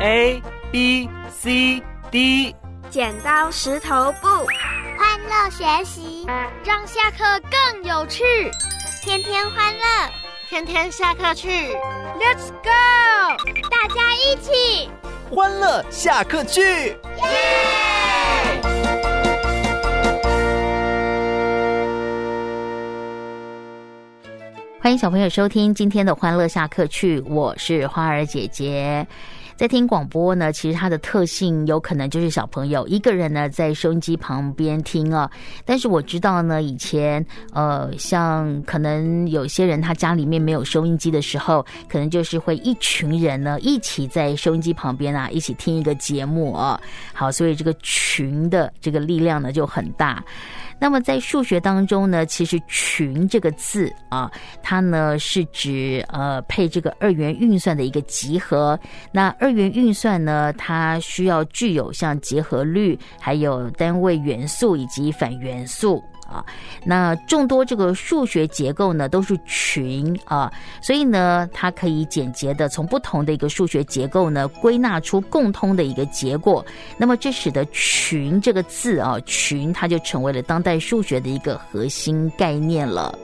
A B C D。 剪刀石头布， 欢乐学习， 让下课更有趣。 天天欢乐， 天天下课去 Let's go！ 大家一起欢乐下课去， 耶！ 欢迎小朋友收听今天的欢乐下课去，我是花儿姐姐。在听广播呢，其实它的特性有可能就是小朋友一个人呢在收音机旁边听啊。但是我知道呢，以前像可能有些人他家里面没有收音机的时候，可能就是会一群人呢一起在收音机旁边啊一起听一个节目啊。好，所以这个群的这个力量呢就很大。那么在数学当中呢，其实群这个字啊，它呢是指配这个二元运算的一个集合。那二元运算呢，它需要具有像结合律，还有单位元素以及反元素啊。那众多这个数学结构呢都是群啊，所以呢它可以简洁的从不同的一个数学结构呢归纳出共通的一个结果。那么这使得群这个字啊，群它就成为了当代数学的一个核心概念了。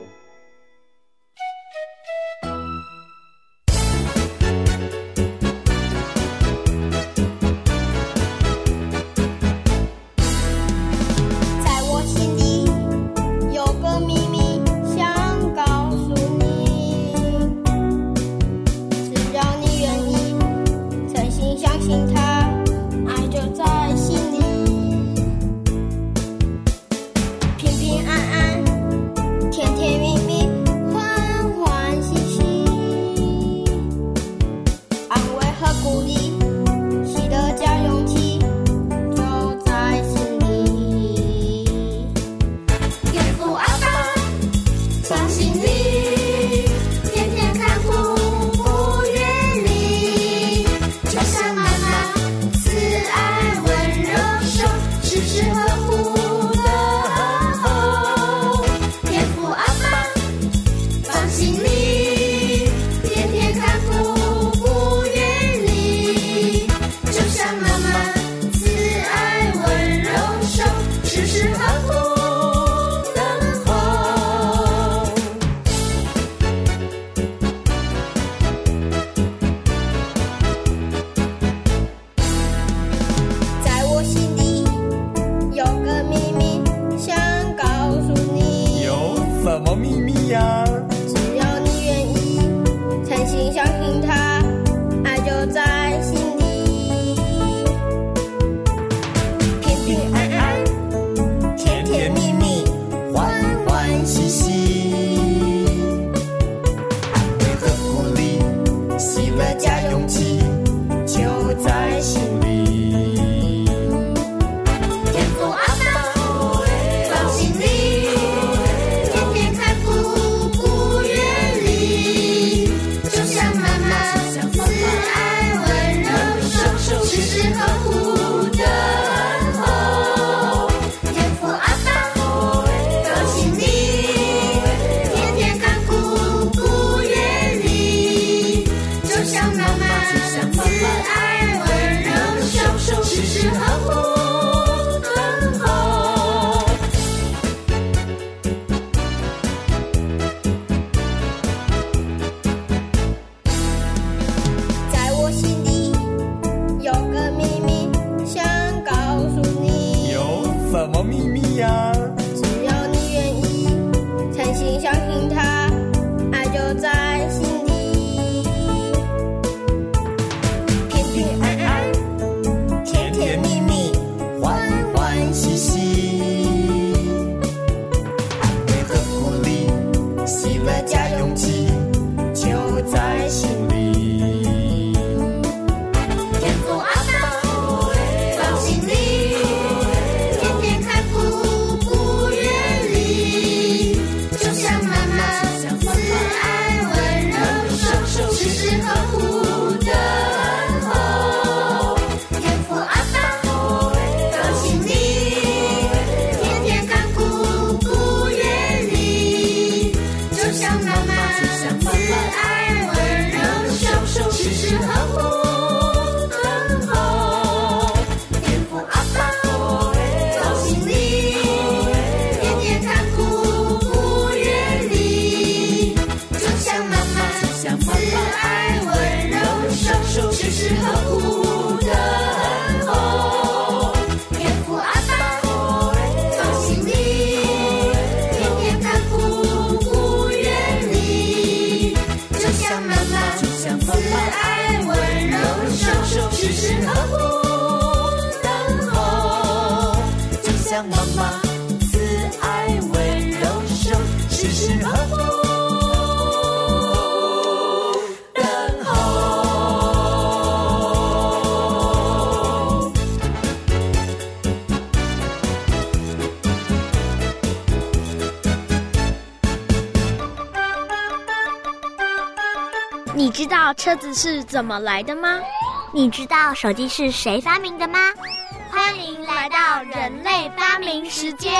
时时呵护等候，就像妈妈慈爱温柔手，时时呵护等候。 你知道车子是怎么来的吗？ 你知道手机是谁发明的吗？ 欢迎来到人类发明时间。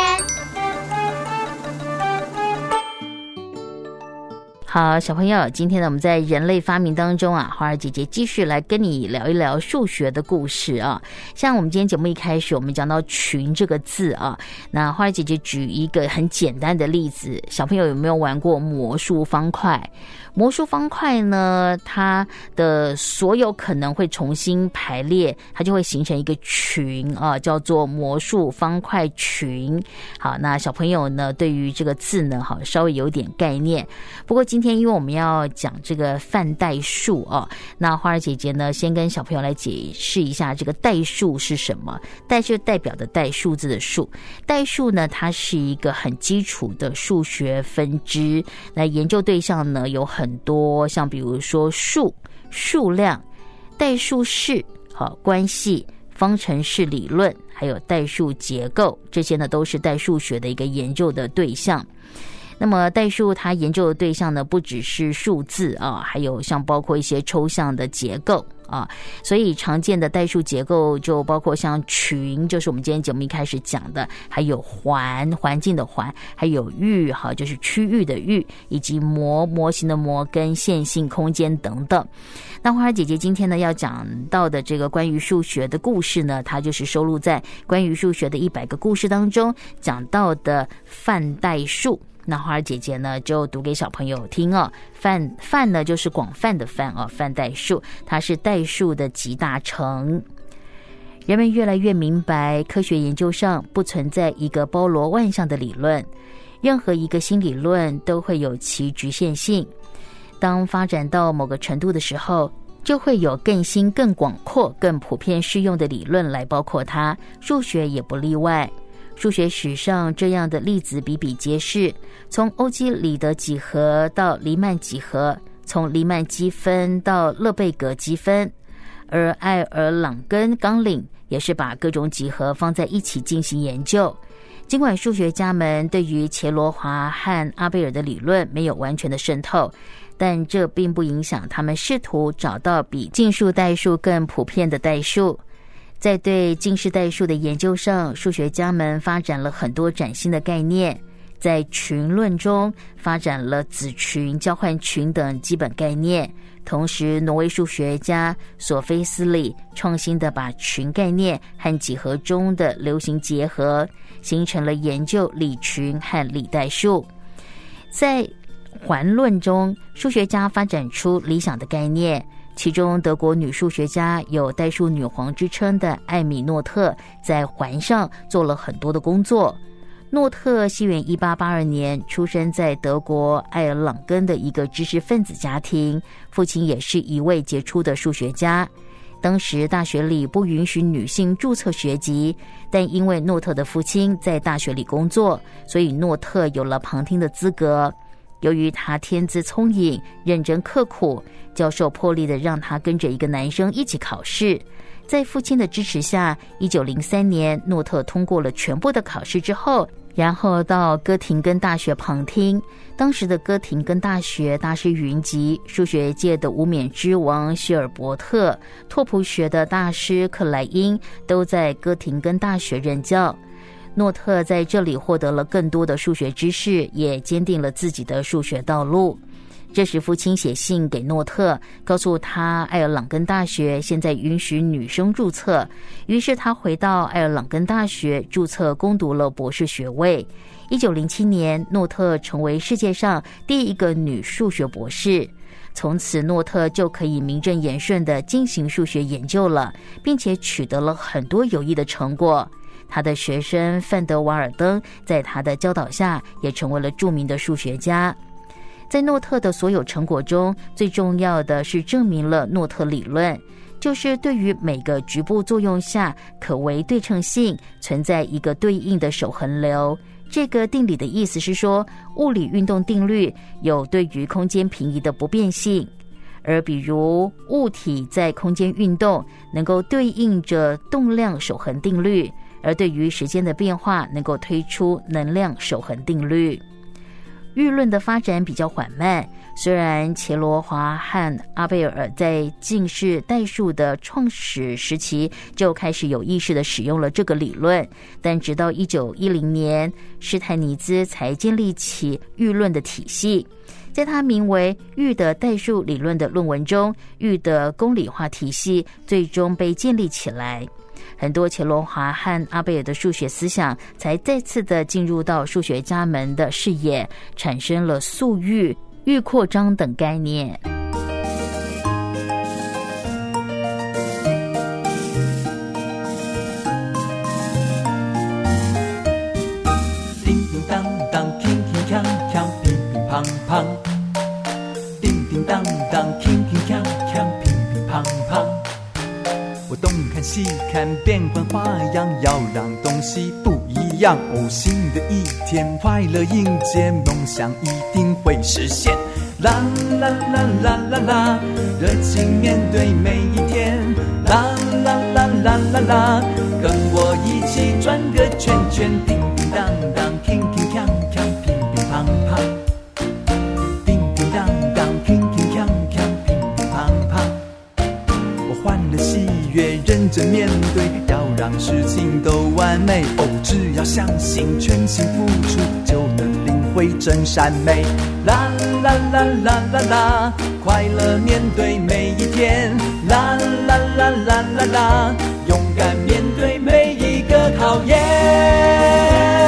好，小朋友，今天呢，我们在人类发明当中啊，花儿姐姐继续来跟你聊一聊数学的故事啊。像我们今天节目一开始，我们讲到群这个字啊，那花儿姐姐举一个很简单的例子，小朋友有没有玩过魔术方块？魔术方块呢，它的所有可能会重新排列，它就会形成一个群啊，叫做魔术方块群。好，那小朋友呢，对于这个字呢，好稍微有点概念。不过今天因为我们要讲这个泛代数啊，那花儿姐姐呢，先跟小朋友来解释一下这个代数是什么。代是代表的代，数字的数。代数呢，它是一个很基础的数学分支。那研究对象呢，有很多，像比如说数、数量、代数式、关系、方程式理论，还有代数结构，这些呢都是代数学的一个研究的对象。那么代数它研究的对象呢，不只是数字啊，还有像包括一些抽象的结构啊，所以常见的代数结构就包括像群，就是我们今天节目一开始讲的，还有环境的环，还有域就是区域的域，以及模型的模跟线性空间等等。那花儿姐姐今天呢要讲到的这个关于数学的故事呢，它就是收录在关于数学的100个故事当中讲到的泛代数。那花儿姐姐呢就读给小朋友听哦。泛呢就是广泛的泛哦，泛代数，它是代数的集大成。人们越来越明白，科学研究上不存在一个包罗万象的理论，任何一个新理论都会有其局限性。当发展到某个程度的时候，就会有更新、更广阔、更普遍适用的理论来包括它，数学也不例外。数学史上这样的例子比比皆是，从欧几里得几何到黎曼几何，从黎曼积分到勒贝格积分，而爱尔朗根纲领也是把各种几何放在一起进行研究。尽管数学家们对于伽罗华和阿贝尔的理论没有完全的渗透，但这并不影响他们试图找到比净数代数更普遍的代数。在对近似代数的研究上，数学家们发展了很多崭新的概念。在群论中发展了子群、交换群等基本概念。同时，挪威数学家索菲斯里创新的把群概念和几何中的流行结合，形成了研究理群和理代数。在环论中，数学家发展出理想的概念，其中德国女数学家有代数女皇之称的艾米诺特在环上做了很多的工作。诺特西元1882年出生在德国爱尔朗根的一个知识分子家庭，父亲也是一位杰出的数学家。当时大学里不允许女性注册学籍，但因为诺特的父亲在大学里工作，所以诺特有了旁听的资格。由于他天资聪颖、认真刻苦，教授破例的让他跟着一个男生一起考试。在父亲的支持下，1903年诺特通过了全部的考试之后，然后到哥廷根大学旁听。当时的哥廷根大学大师云集，数学界的无冕之王希尔伯特、拓扑学的大师克莱因都在哥廷根大学任教。诺特在这里获得了更多的数学知识，也坚定了自己的数学道路。这时父亲写信给诺特，告诉他爱尔朗根大学现在允许女生注册，于是他回到爱尔朗根大学注册攻读了博士学位。1907年，诺特成为世界上第一个女数学博士。从此诺特就可以名正言顺地进行数学研究了，并且取得了很多有益的成果。他的学生范德瓦尔登在他的教导下也成为了著名的数学家。在诺特的所有成果中，最重要的是证明了诺特理论。 就是对于每个局部作用下可为对称性存在一个对应的守恒流。这个定理的意思是说，物理运动定律有对于空间平移的不变性，而比如物体在空间运动能够对应着动量守恒定律，而对于时间的变化能够推出能量守恒定律。舆论的发展比较缓慢，虽然伽罗华和阿贝尔在近视代数的创始时期就开始有意识地使用了这个理论，但直到1910年，施泰尼兹才建立起舆论的体系。在他名为域的代数理论的论文中，域的公理化体系最终被建立起来。很多伽罗华和阿贝尔的数学思想才再次的进入到数学家们的视野，产生了速域、域扩张等概念。 叮叮当当，铿铿锵锵，乒乒乓乓。叮叮当当，铿铿锵锵，乒乒乓乓。我东看西看，变换花样，要让东西不一样。哦，新的一天，快乐迎接，梦想一定会实现。啦啦啦啦啦啦，热情面对每一天。啦啦啦啦啦啦，跟我一起转个圈圈。叮叮当当，铿铿锵锵，乒乒乓乓。叮叮当当，铿铿锵锵，乒乒乓乓。我欢乐喜悦，认真面对，要让事情都完美。哦，只要相信，全心付出，就能领会真善美。啦啦啦啦啦啦，快乐面对每一天。啦啦啦啦啦啦，勇敢面对每一个考验。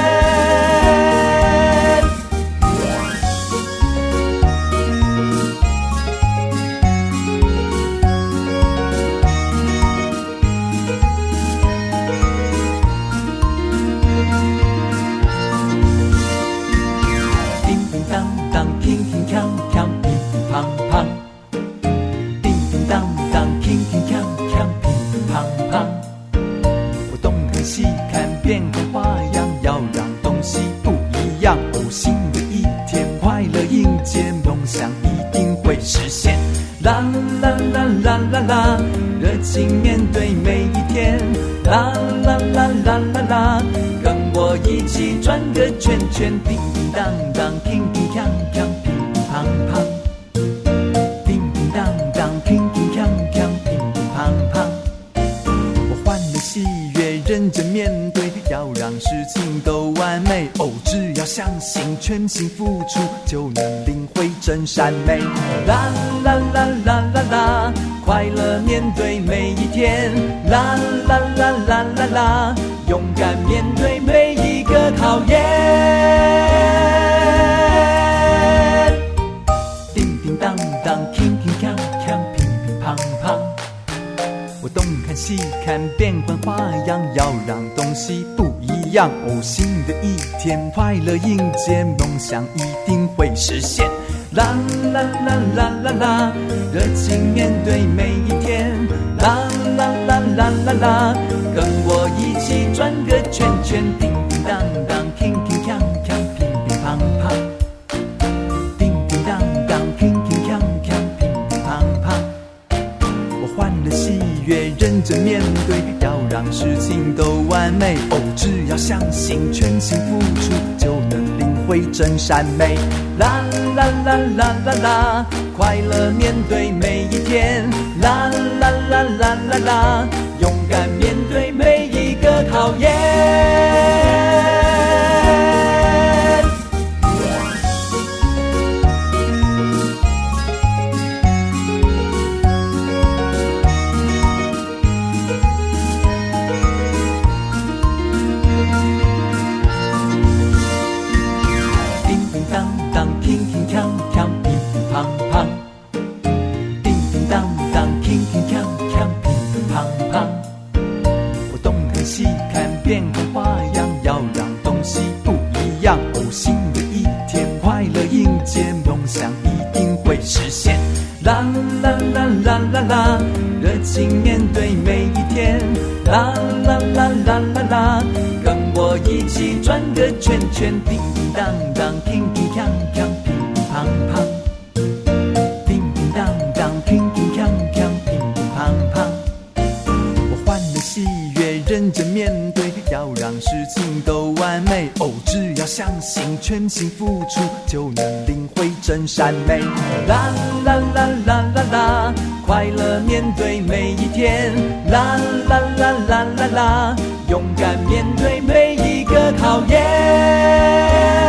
变个花样，要让东西不一样。哦，新的一天，快乐迎接，梦想一定会实现。啦啦啦啦啦啦，热情面对每一天。啦啦啦啦啦啦，跟我一起转个圈圈。叮叮当当，铿铿锵锵，乒乒乓乓。叮叮当当，铿铿锵锵，乒乒乓乓。我欢乐喜悦，认真面对，要让事情都完美。哦，只要相信，全心付出，就能领会真善美。啦啦啦啦啦啦，快乐面对每一天。啦啦啦啦啦啦，勇敢面对每一个考验。叮叮当当，铿铿锵锵，乒乒乓乓。我东看西看，变换花样，要让东西不一样。哦，新的一天，快乐迎接，梦想一定会实现。啦啦啦啦啦啦，热情面对每一天。啦啦啦啦啦啦，跟我一起转个圈圈。叮叮当当，铿铿锵锵，乒乒乓乓。叮叮当当，铿铿锵锵，乒乒乓乓。我欢乐喜悦，认真面对，要让事情都完美。哦，只要相信，全心付出，就能领会真善美。啦啦啦啦啦啦，快乐面对每一天。啦啦啦啦啦啦，勇敢面对每一个考验。变个花样，要让东西不一样。哦，新的一天，快乐迎接，梦想一定会实现。啦啦啦啦啦啦， 热情面对每一天。啦啦啦啦啦啦，跟我一起转个圈圈，叮叮当当，乒乒乓乓，乒乒乓乓，叮叮当当，乒乒乓乓，乒乒乓乓。我欢乐喜悦，认真面对，要让事情都完美。哦，只要相信，全心付出，就能领会真善美。啦啦啦啦啦啦，快乐面对每一天。啦啦啦啦啦啦，勇敢面对每一个考验。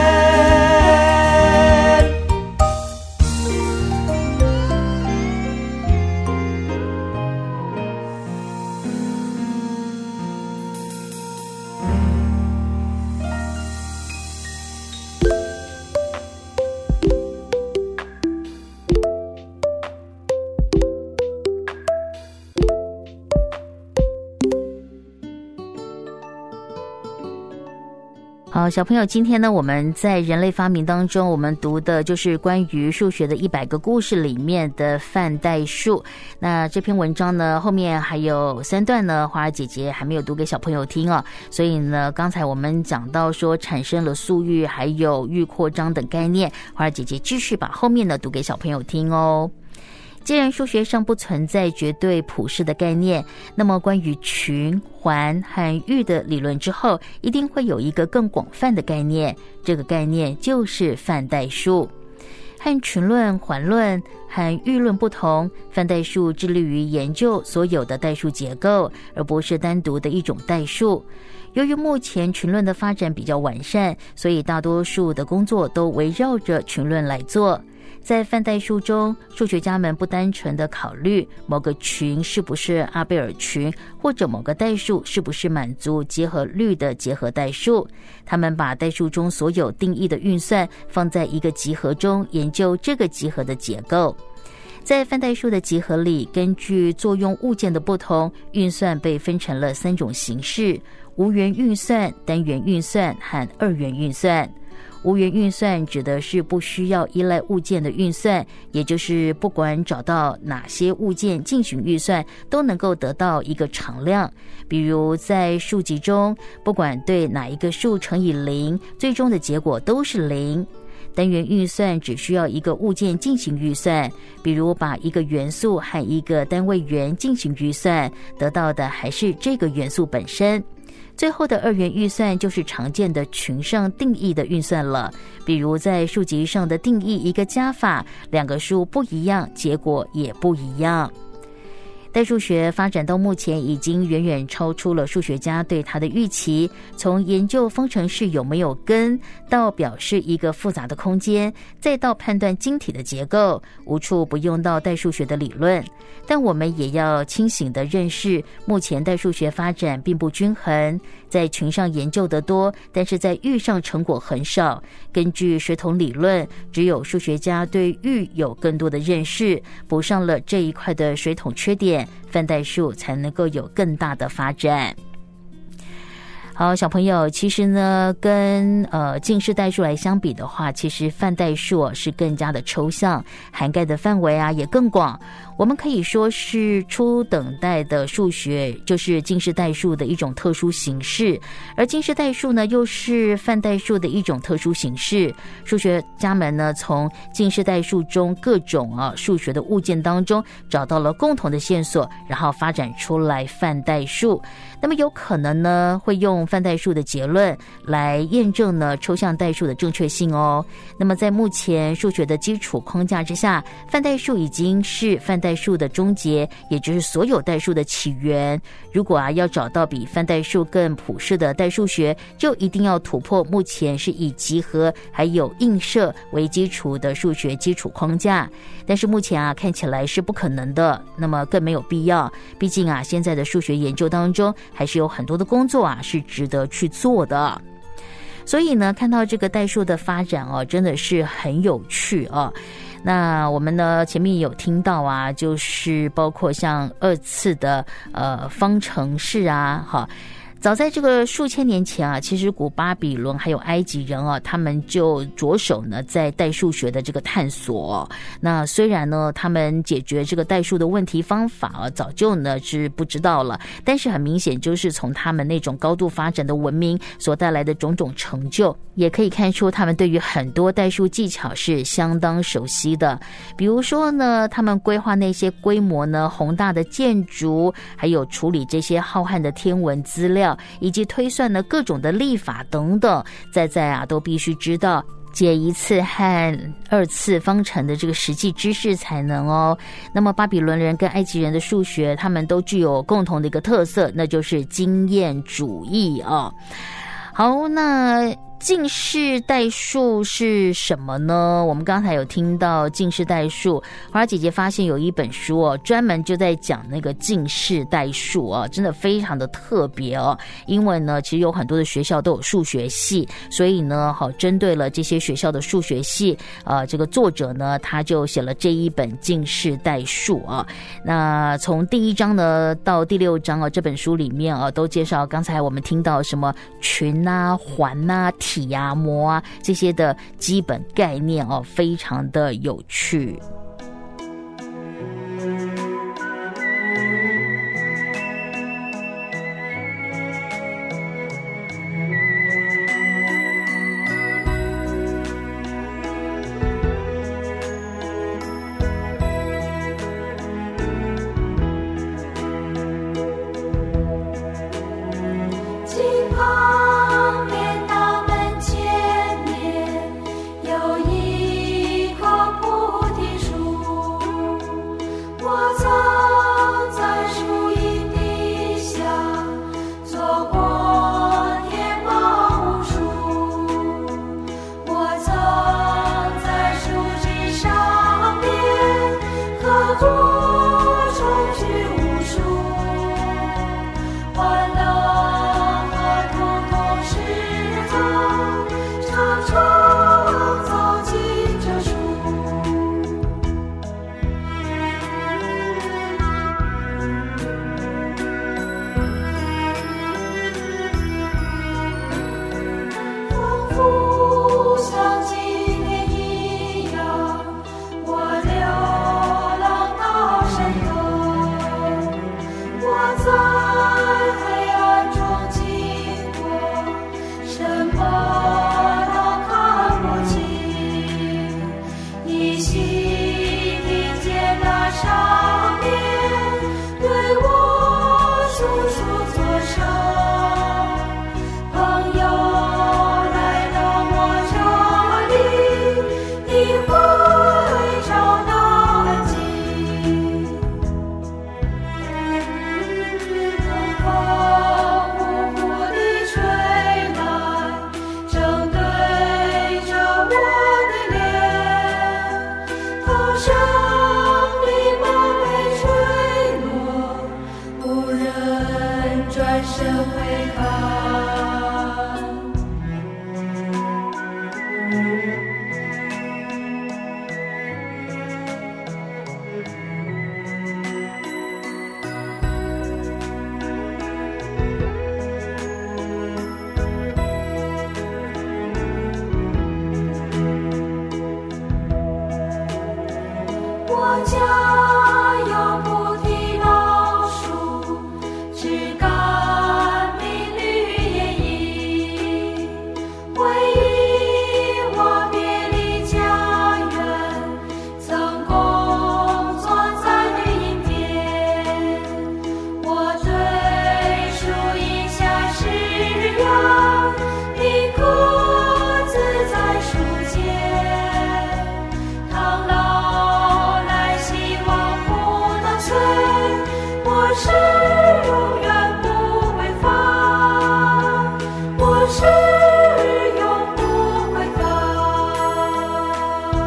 好，小朋友，今天呢，我们在人类发明当中，我们读的就是关于数学的100个故事里面的范代数。那这篇文章呢，后面还有3段呢，花儿姐姐还没有读给小朋友听哦。所以呢，刚才我们讲到说产生了速域还有域扩张等概念，花儿姐姐继续把后面呢读给小朋友听哦。既然数学上不存在绝对普世的概念，那么关于群、环和域的理论之后，一定会有一个更广泛的概念，这个概念就是范代数。和群论、环论和域论不同，范代数致力于研究所有的代数结构，而不是单独的一种代数。由于目前群论的发展比较完善，所以大多数的工作都围绕着群论来做。在范代数中，数学家们不单纯的考虑某个群是不是阿贝尔群，或者某个代数是不是满足结合律的结合代数，他们把代数中所有定义的运算放在一个集合中，研究这个集合的结构。在范代数的集合里，根据作用物件的不同，运算被分成了3种形式：无元运算、单元运算和2元运算。无元运算指的是不需要依赖物件的运算，也就是不管找到哪些物件进行运算，都能够得到一个常量。比如在数集中，不管对哪一个数乘以0，最终的结果都是0。单元运算只需要一个物件进行运算，比如把一个元素和一个单位元进行运算，得到的还是这个元素本身。最后的2元运算就是常见的群上定义的运算了，比如在数集上的定义一个加法，2个数不一样，结果也不一样。代数学发展到目前已经远远超出了数学家对它的预期，从研究方程式有没有根，到表示一个复杂的空间，再到判断晶体的结构，无处不用到代数学的理论。但我们也要清醒地认识，目前代数学发展并不均衡，在群上研究得多，但是在域上成果很少。根据水桶理论，只有数学家对域有更多的认识，补上了这一块的水桶缺点，范代数才能够有更大的发展。好，小朋友，其实呢，跟近似代数来相比的话，其实范代数是更加的抽象，涵盖的范围也更广。我们可以说是初等代的数学，就是近似代数的一种特殊形式，而近似代数呢，又是范代数的一种特殊形式。数学家们呢，从近似代数中各种数学的物件当中找到了共同的线索，然后发展出来范代数。那么有可能呢，会用范代数的结论来验证呢抽象代数的正确性哦。那么在目前数学的基础框架之下，范代数已经是范代数的终结，也就是所有代数的起源。如果要找到比范代数更普适的代数学，就一定要突破目前是以集合还有映射为基础的数学基础框架。但是目前看起来是不可能的，那么更没有必要。毕竟现在的数学研究当中还是有很多的工作是值得去做的。所以呢，看到这个代数的发展真的是很有趣那我们呢前面有听到就是包括像2次的方程式早在这个数千年前啊，其实古巴比伦还有埃及人啊，他们就着手呢在代数学的这个探索。那虽然呢他们解决这个代数的问题方法啊，早就呢是不知道了，但是很明显就是从他们那种高度发展的文明所带来的种种成就，也可以看出他们对于很多代数技巧是相当熟悉的。比如说呢，他们规划那些规模呢宏大的建筑，还有处理这些浩瀚的天文资料，以及推算呢各种的历法等等，在啊都必须知道解一次和二次方程的这个实际知识才能哦。那么巴比伦人跟埃及人的数学，他们都具有共同的一个特色，那就是经验主义哦。好，那近似代数是什么呢？我们刚才有听到近似代数，花儿姐姐发现有一本书哦，专门就在讲那个近似代数哦，真的非常的特别哦。因为呢，其实有很多的学校都有数学系，所以呢，好针对了这些学校的数学系，这个作者呢，他就写了这一本近似代数啊。那从第1章呢到第6章啊，这本书里面啊，都介绍刚才我们听到什么群啊、环啊、体啊、模啊这些的基本概念哦，非常的有趣。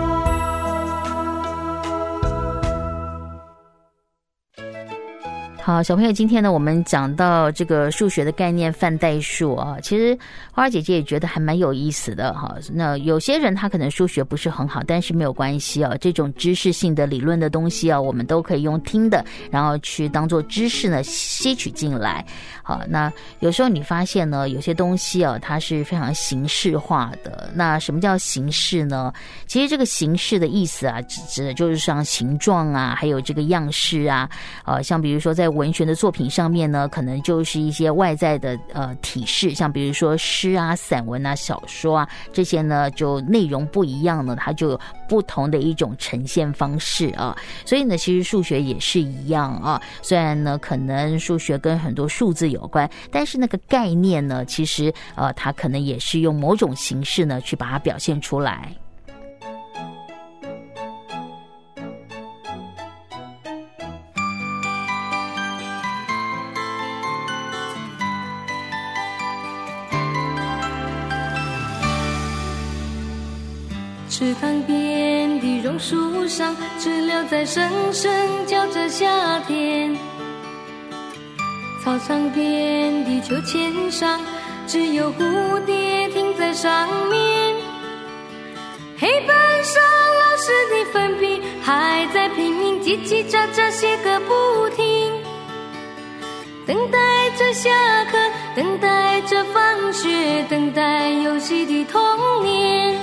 好， 好，小朋友，今天呢，我们讲到这个数学的概念范代数啊，其实花儿姐姐也觉得还蛮有意思的哈。那有些人他可能数学不是很好，但是没有关系啊，这种知识性的理论的东西啊，我们都可以用听的，然后去当做知识呢吸取进来。好，那有时候你发现呢，有些东西啊，它是非常形式化的。那什么叫形式呢？其实这个形式的意思啊，指的就是像形状啊，还有这个样式啊，像比如说在文学的作品上面呢，可能就是一些外在的体式，像比如说诗啊、散文啊、小说啊，这些呢就内容不一样呢，它就有不同的一种呈现方式啊。所以呢，其实数学也是一样啊。虽然呢，可能数学跟很多数字有关，但是那个概念呢，其实它可能也是用某种形式呢去把它表现出来。 池塘边的榕树上，知了在声声叫着夏天。操场边的秋千上，只有蝴蝶停在上面。黑板上老师的粉笔还在拼命叽叽喳喳写个不停，等待着下课，等待着放学，等待游戏的童年。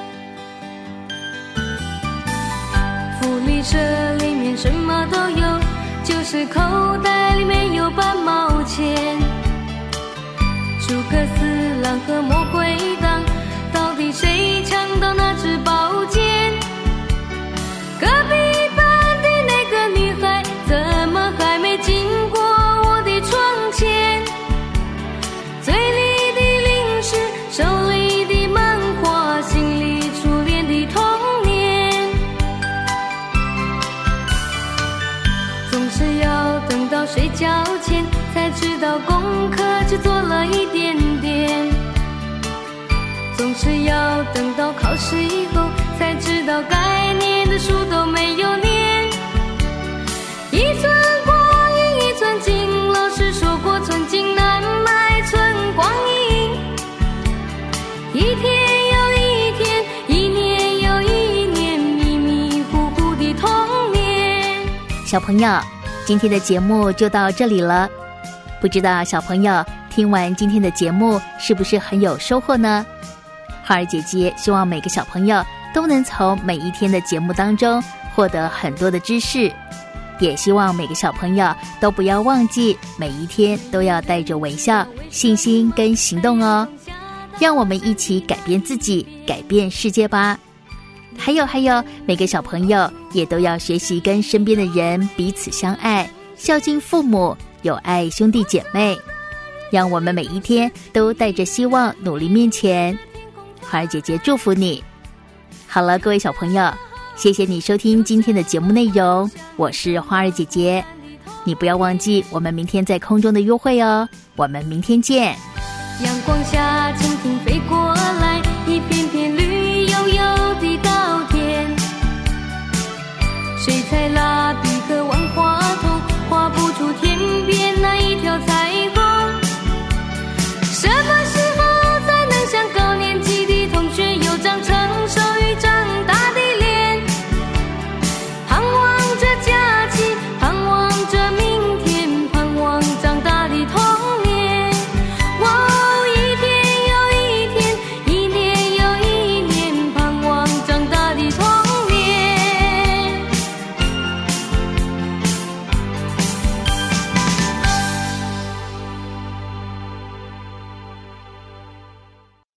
福利社里面什么都有，就是口袋里面有半毛钱。诸葛四郎和魔鬼党，到底谁抢到那支宝剑？隔壁班的那个女孩，怎么还没经过我的窗前？嘴里的零食，手里的漫画，心里初恋的童年。总是要等到睡觉前，才知道功课只做了一点点。总是要等到考试以后，才知道该念的书都没有念。一寸光阴一寸金，老师说过寸金难买寸光阴。一天又一天，一年又一年，迷迷糊糊的童年。 小朋友，今天的节目就到这里了。不知道小朋友听完今天的节目是不是很有收获呢？花儿姐姐希望每个小朋友都能从每一天的节目当中获得很多的知识，也希望每个小朋友都不要忘记每一天都要带着微笑、信心跟行动哦。让我们一起改变自己，改变世界吧。还有，每个小朋友也都要学习跟身边的人彼此相爱，孝敬父母，有爱兄弟姐妹。让我们每一天都带着希望努力面前。花儿姐姐祝福你。好了，各位小朋友，谢谢你收听今天的节目内容，我是花儿姐姐。你不要忘记我们明天在空中的约会哦，我们明天见。 阳光下蜻蜓飞过来，一片片绿油油的稻田。水彩蜡笔和万花筒画不出天边那一条彩